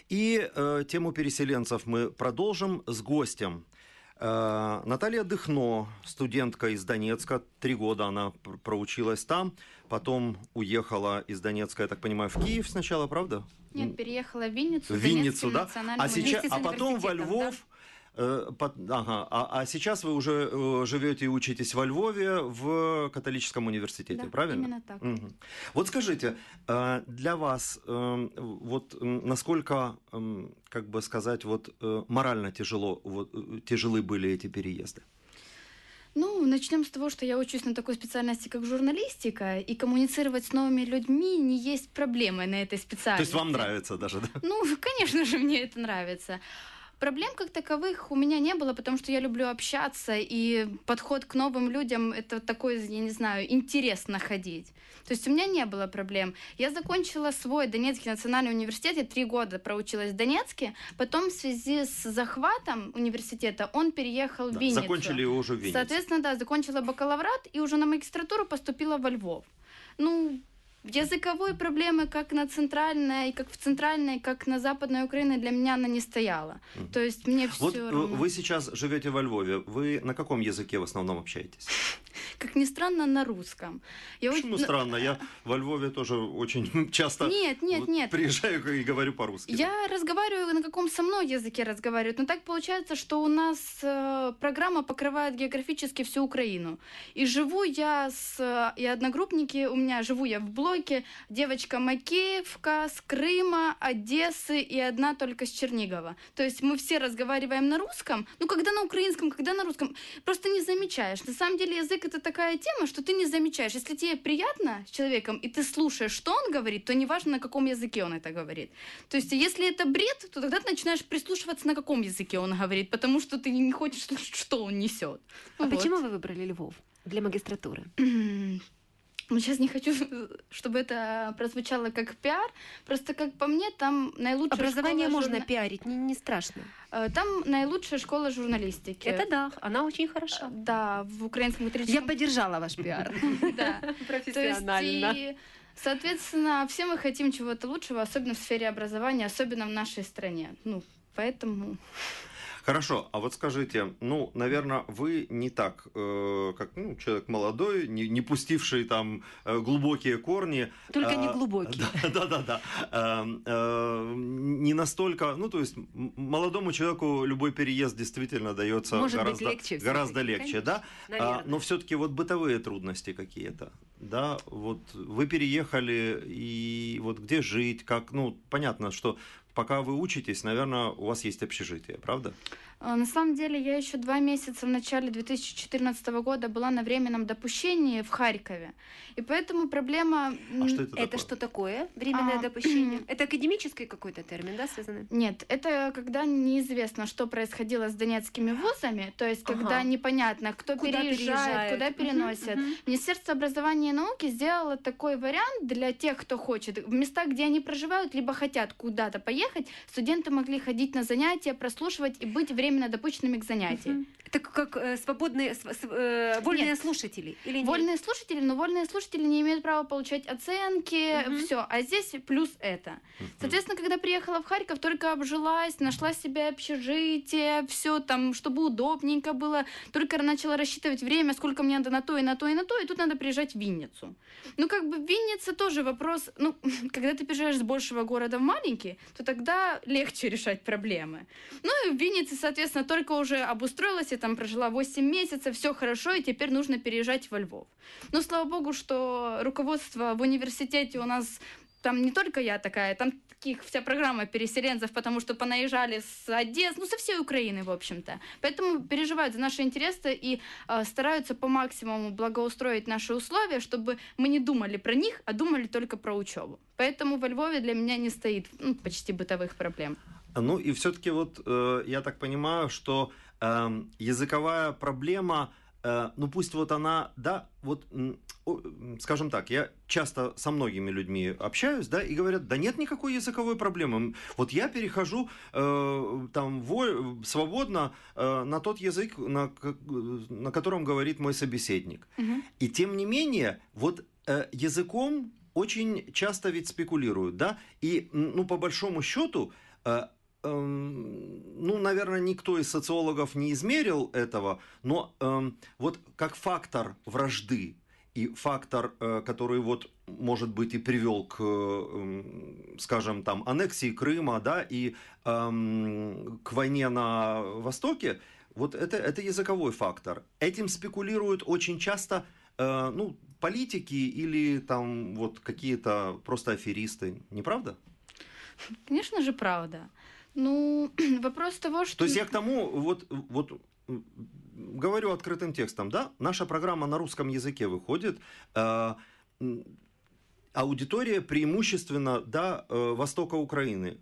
И тему переселенцев мы продолжим с гостем. Наталья Дыхно, студентка из Донецка, 3 года она проучилась там, потом уехала из Донецка, я так понимаю, в Киев сначала, правда? Нет, переехала в Винницу. В Винницу, да? А потом во Львов. Да? А сейчас вы уже живете и учитесь во Львове в католическом университете, Да, правильно? Именно так. Угу. Вот скажите, для вас вот насколько, как бы сказать, вот морально тяжелы были эти переезды? Ну, начнем с того, что я учусь на такой специальности, как журналистика, и коммуницировать с новыми людьми не есть проблемой на этой специальности. То есть вам нравится даже, да? Ну, конечно же, мне это нравится. Проблем как таковых у меня не было, потому что я люблю общаться, и подход к новым людям — это такой, я не знаю, интерес находить. То есть у меня не было проблем. Я закончила свой Донецкий национальный университет, я 3 года проучилась в Донецке, потом в связи с захватом университета он переехал в Винницу. Закончили его уже в Виннице. Соответственно, да, закончила бакалаврат и уже на магистратуру поступила во Львов. Ну, языковой проблемы как на центральной, как в центральной, как на западной Украине для меня она не стояла. То есть мне все вот равно. Вы сейчас живете во Львове. Вы на каком языке в основном общаетесь? Как ни странно, на русском. Почему странно? Я во Львове тоже очень часто Нет. приезжаю и говорю по-русски. Я разговариваю, на каком со мной языке разговаривают. Но так получается, что у нас программа покрывает географически всю Украину. И живу я и одногруппники, живу я в блоке, девочка Макеевка, с Крыма, Одессы и одна только с Чернигова. То есть мы все разговариваем на русском, ну когда на украинском, когда на русском. Просто не замечаешь. На самом деле язык — это такая тема, что ты не замечаешь. Если тебе приятно с человеком, и ты слушаешь, что он говорит, то неважно, на каком языке он это говорит. То есть если это бред, то тогда ты начинаешь прислушиваться, на каком языке он говорит, потому что ты не хочешь слушать, что он несет. А почему вы выбрали Львов для магистратуры? Ну, сейчас не хочу, чтобы это прозвучало как пиар. Просто, как по мне, там наилучшая образование можно пиарить, не страшно. Там наилучшая школа журналистики. Это да, она очень хороша. Да, в украинском католическом... Я поддержала ваш пиар. Да, профессионально. Соответственно, все мы хотим чего-то лучшего, особенно в сфере образования, особенно в нашей стране. Ну, поэтому... Хорошо, а вот скажите, ну, наверное, вы не так, как человек молодой, не пустивший там глубокие корни. Только не глубокие. Да. Не настолько, ну, то есть молодому человеку любой переезд действительно дается гораздо легче, да? Но все-таки вот бытовые трудности какие-то, да? Вот вы переехали, и вот где жить, как, ну, понятно, что пока вы учитесь, наверное, у вас есть общежитие, правда? На самом деле, я еще 2 месяца в начале 2014 года была на временном допущении в Харькове. И поэтому проблема... А что это такое? Это что такое? Временное допущение? Это академический какой-то термин, да, связанный? Нет, это когда неизвестно, что происходило с донецкими вузами, то есть когда непонятно, кто переезжает, куда переносят. Министерство образования и науки сделало такой вариант для тех, кто хочет. В местах, где они проживают, либо хотят куда-то поехать, студенты могли ходить на занятия, прослушивать и быть временно допущенными к занятиям. Это как вольные слушатели? Или нет? Вольные слушатели, но вольные слушатели не имеют права получать оценки, все. А здесь плюс это. Соответственно, когда приехала в Харьков, только обжилась, нашла себе общежитие, все там, чтобы удобненько было, только начала рассчитывать время, сколько мне надо на то, и на то, и на то, и тут надо приезжать в Винницу. Ну, как бы Винница тоже вопрос, ну, когда ты приезжаешь с большего города в маленький, то тогда легче решать проблемы. Ну, и в Виннице, соответственно, только уже обустроилась, я там прожила 8 месяцев, все хорошо, и теперь нужно переезжать во Львов. Но, слава богу, что руководство в университете у нас, там не только я такая, там вся программа переселенцев, потому что понаезжали с Одессы, ну, со всей Украины, в общем-то. Поэтому переживают за наши интересы и стараются по максимуму благоустроить наши условия, чтобы мы не думали про них, а думали только про учебу. Поэтому во Львове для меня не стоит почти бытовых проблем. Ну, и все-таки вот я так понимаю, что языковая проблема, ну, пусть вот она, да, вот... Скажем так, я часто со многими людьми общаюсь, да, и говорят, да нет никакой языковой проблемы. Вот я перехожу свободно на тот язык, на котором говорит мой собеседник. И тем не менее, вот языком очень часто ведь спекулируют, да, и, ну, по большому счету, ну, наверное, никто из социологов не измерил этого, но вот как фактор вражды и фактор, который вот, может быть, и привел к, скажем, там, аннексии Крыма, да, и к войне на Востоке, вот это языковой фактор. Этим спекулируют очень часто, ну, политики или там вот какие-то просто аферисты, не правда? Конечно же, правда. Ну, вопрос того, что... То есть я к тому, вот говорю открытым текстом, да, наша программа на русском языке выходит, аудитория преимущественно, да, востока Украины.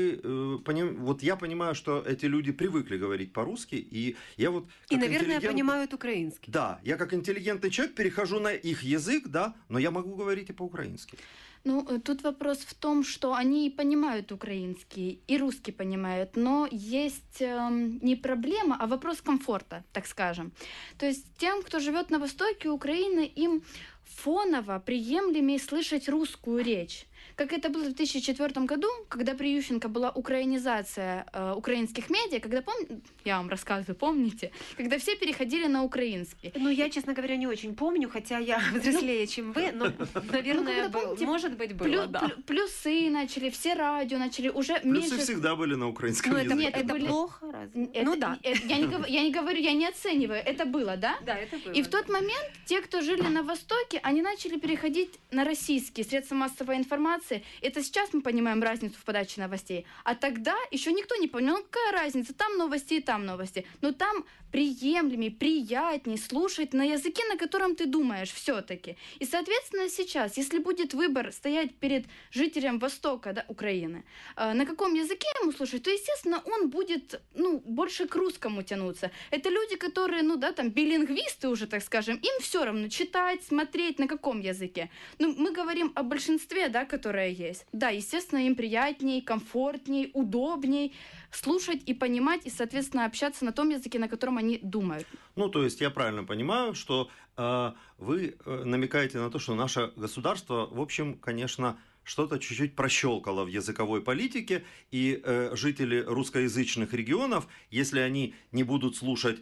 Вот я понимаю, что эти люди привыкли говорить по-русски, и я вот... И, наверное, понимают украинский. Да, я как интеллигентный человек перехожу на их язык, да, но я могу говорить и по-украински. Ну, тут вопрос в том, что они понимают украинский, и русский понимают, но есть не проблема, а вопрос комфорта, так скажем. То есть тем, кто живет на востоке Украины, им фоново приемлемее слышать русскую речь. Как это было в 2004 году, когда при Ющенко была украинизация украинских медиа, когда, я вам рассказываю, помните, когда все переходили на украинский. Ну, я, честно говоря, не очень помню, хотя я взрослее, чем вы, но, наверное, может быть, было, да. Плюсы начали, все радио начали, уже плюсы меньше... всегда были на украинском языке. Нет, это плохо, разве? Ну да. Я не говорю, я не оцениваю, это было, да? Да, это было. И в тот момент те, кто жили на Востоке, они начали переходить на российские средства массовой информации. Это сейчас мы понимаем разницу в подаче новостей. А тогда еще никто не понял, какая разница, там новости и там новости. Но там приемлемее, приятнее слушать на языке, на котором ты думаешь все-таки. И, соответственно, сейчас, если будет выбор стоять перед жителем Востока, да, Украины, на каком языке ему слушать, то, естественно, он будет, ну, больше к русскому тянуться. Это люди, которые, ну, да, там, билингвисты уже, так скажем, им все равно читать, смотреть, на каком языке. Ну, мы говорим о большинстве, да, которое есть. Да, естественно, им приятней, комфортней, удобней слушать и понимать, и, соответственно, общаться на том языке, на котором они думают. Ну, то есть я правильно понимаю, что вы намекаете на то, что наше государство, в общем, конечно, что-то чуть-чуть прощелкало в языковой политике, и жители русскоязычных регионов, если они не будут слушать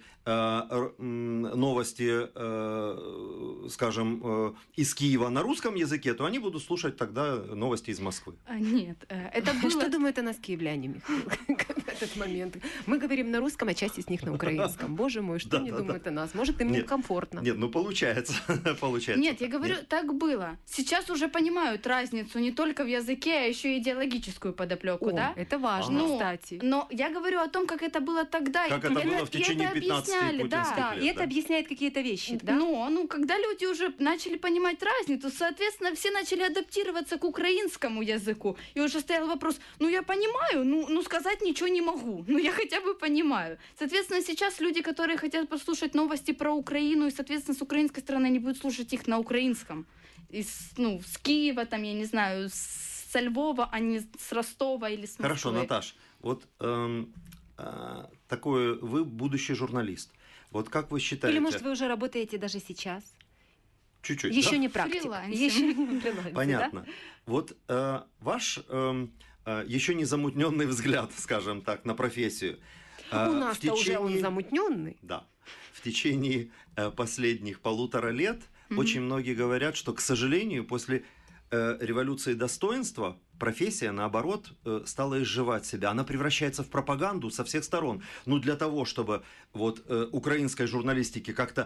новости, скажем, из Киева на русском языке, то они будут слушать тогда новости из Москвы. Нет, это было... Что думают о нас киевляне, Михаил, в этот момент? Мы говорим на русском, а часть из них на украинском. Боже мой, что они думают о нас? Может, им некомфортно? Нет, ну получается. Нет, я говорю, так было. Сейчас уже понимают разницу не только в языке, а еще и идеологическую подоплеку, да? Это важно, кстати. Но я говорю о том, как это было тогда. Как это было в течение 15 путинских лет. И это объясняет какие-то вещи, да? Ну, когда люди уже начали понимать разницу, соответственно, все начали адаптироваться к украинскому языку. И уже стоял вопрос, ну, я понимаю, ну, сказать ничего не могу, ну, я хотя бы понимаю. Соответственно, сейчас люди, которые хотят послушать новости про Украину, и, соответственно, с украинской стороны они будут слушать их на украинском. С Киева, там, я не знаю, со Львова, а не с Ростова или с Москвы. Хорошо, Наташ, вот такой вы будущий журналист. Вот как вы считаете... Или, может, вы уже работаете даже сейчас? Чуть-чуть, Еще да? не практика. Еще не фрилансе, понятно. Да? Вот ваш еще не замутненный взгляд, скажем так, на профессию. У нас-то уже он замутненный. Да. В течение последних 1,5 лет очень многие говорят, что, к сожалению, после революции достоинства профессия, наоборот, стала изживать себя. Она превращается в пропаганду со всех сторон. Ну, для того, чтобы вот украинской журналистике как-то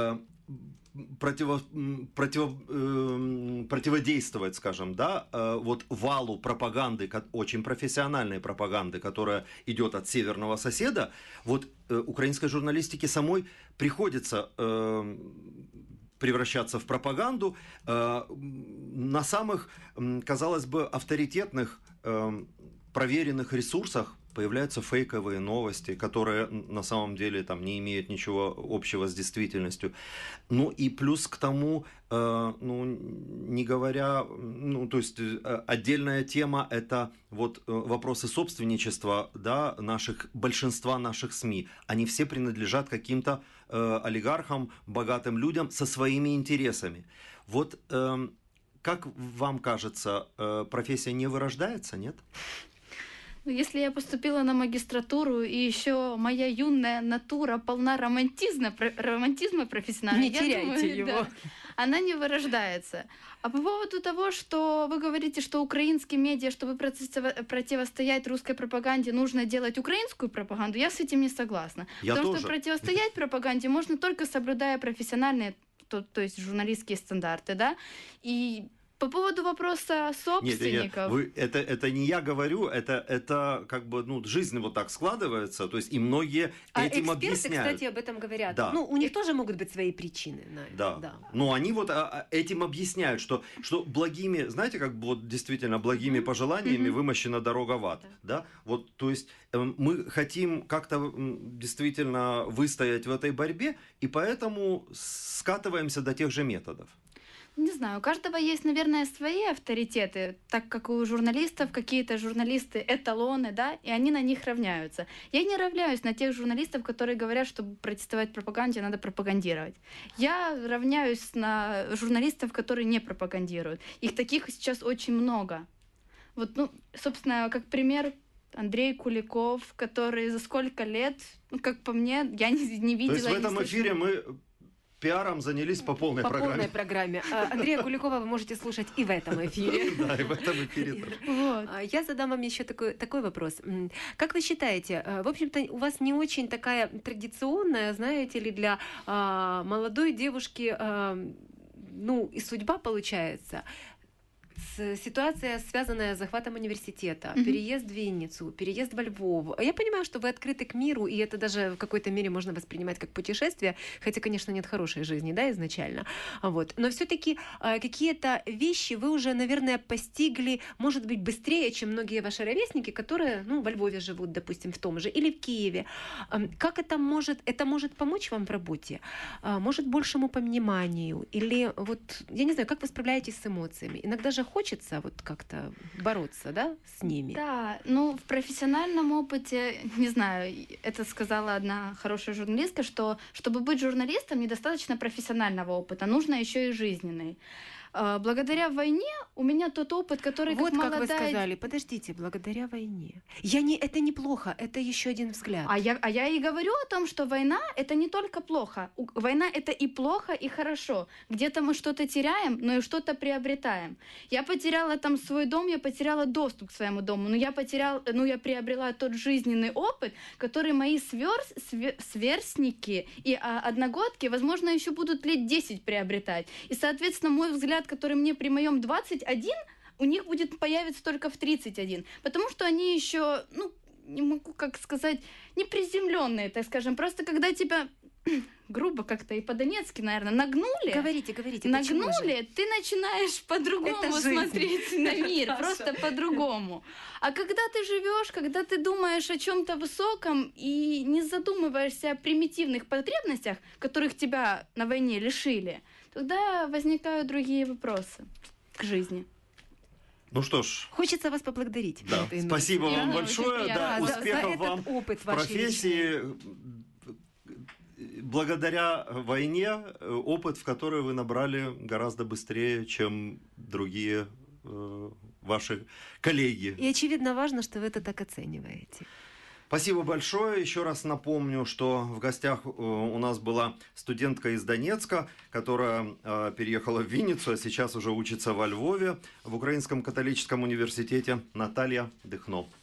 противодействовать, скажем, да, вот валу пропаганды, очень профессиональной пропаганды, которая идет от северного соседа, вот украинской журналистике самой приходится превращаться в пропаганду на самых, казалось бы, авторитетных, проверенных ресурсах появляются фейковые новости, которые на самом деле там не имеют ничего общего с действительностью. Ну и плюс к тому, ну не говоря, ну то есть отдельная тема — это вот вопросы собственничества, да, большинства наших СМИ. Они все принадлежат каким-то олигархам, богатым людям со своими интересами. Вот как вам кажется, профессия не вырождается, нет? Если я поступила на магистратуру, и еще моя юная натура полна романтизма профессионального, не теряйте его. Да, она не вырождается. А по поводу того, что вы говорите, что украинские медиа, чтобы противостоять русской пропаганде, нужно делать украинскую пропаганду, я с этим не согласна. Потому что противостоять пропаганде можно только соблюдая профессиональные, то есть журналистские стандарты, да, и по поводу вопроса собственников. Нет, это не я говорю, это как бы, ну, жизнь вот так складывается, то есть и многие этим объясняют. Кстати, об этом говорят. Да. Ну, у них тоже могут быть свои причины. Да. Но они вот этим объясняют, что благими, знаете, как бы вот действительно благими пожеланиями вымощена дорога в ад. Да? Вот, то есть мы хотим как-то действительно выстоять в этой борьбе, и поэтому скатываемся до тех же методов. Не знаю, у каждого есть, наверное, свои авторитеты, так как у журналистов какие-то журналисты эталоны, да, и они на них равняются. Я не равняюсь на тех журналистов, которые говорят, что протестовать пропаганде надо пропагандировать. Я равняюсь на журналистов, которые не пропагандируют. Их таких сейчас очень много. Вот, ну, собственно, как пример, Андрей Куликов, который за сколько лет, ну, как по мне, я не видела. То есть в этом эфире мы пиаром занялись по полной программе. Андрея Куликова вы можете слушать и в этом эфире. Да, и в этом эфире тоже. Я задам вам еще такой вопрос. Как вы считаете, в общем-то, у вас не очень такая традиционная, знаете ли, для молодой девушки, ну, и судьба получается, ситуация, связанная с захватом университета, переезд в Винницу, переезд во Львов. Я понимаю, что вы открыты к миру, и это даже в какой-то мере можно воспринимать как путешествие, хотя, конечно, нет хорошей жизни, да, изначально. Вот. Но все-таки какие-то вещи вы уже, наверное, постигли, может быть, быстрее, чем многие ваши ровесники, которые, ну, во Львове живут, допустим, в том же, или в Киеве. Как это может помочь вам в работе? Может, большему пониманию? Или вот, я не знаю, как вы справляетесь с эмоциями? Иногда же хочется вот как-то бороться, да, с ними. Да, ну, в профессиональном опыте, не знаю, это сказала одна хорошая журналистка, что чтобы быть журналистом, недостаточно профессионального опыта, нужно еще и жизненный. Благодаря войне у меня тот опыт, который вот как молодая... Вот как вы сказали, подождите, благодаря войне. Это неплохо, это еще один взгляд. А я и говорю о том, что война — это не только плохо. Война — это и плохо, и хорошо. Где-то мы что-то теряем, но и что-то приобретаем. Я потеряла там свой дом, я потеряла доступ к своему дому, но я приобрела тот жизненный опыт, который мои сверстники и одногодки, возможно, еще будут лет 10 приобретать. И, соответственно, мой взгляд, который мне при моем 21, у них будет появиться только в 31. Потому что они еще, ну, не могу как сказать, не приземленные, так скажем. Просто когда тебя, грубо как-то и по-донецки, наверное, нагнули. Говорите. Нагнули, ты начинаешь по-другому смотреть на мир. Просто по-другому. А когда ты живешь, когда ты думаешь о чем-то высоком и не задумываешься о примитивных потребностях, которых тебя на войне лишили, тогда возникают другие вопросы к жизни. Ну что ж. Хочется вас поблагодарить. Да. Спасибо вам большое. Да, успехов вам в профессии. Благодаря войне опыт, в который вы набрали гораздо быстрее, чем другие ваши коллеги. И очевидно важно, что вы это так оцениваете. Спасибо большое. Еще раз напомню, что в гостях у нас была студентка из Донецка, которая переехала в Винницу, а сейчас уже учится во Львове в Украинском католическом университете, Наталья Дыхно.